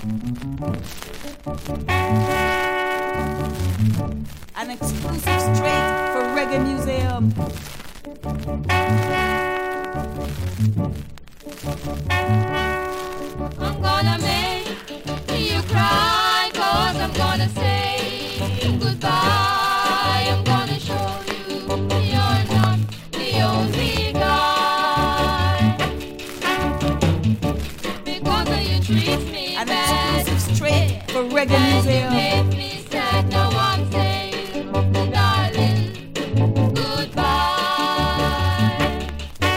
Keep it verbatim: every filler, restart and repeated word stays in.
An exclusive straight for Reggae Museum. I'm gonna make you cry, cause I'm gonna say goodbye. I'm gonna show you you're not the only guy. Because you treat me An bad, exclusive straight for Reggae and you Museum. make me sad. No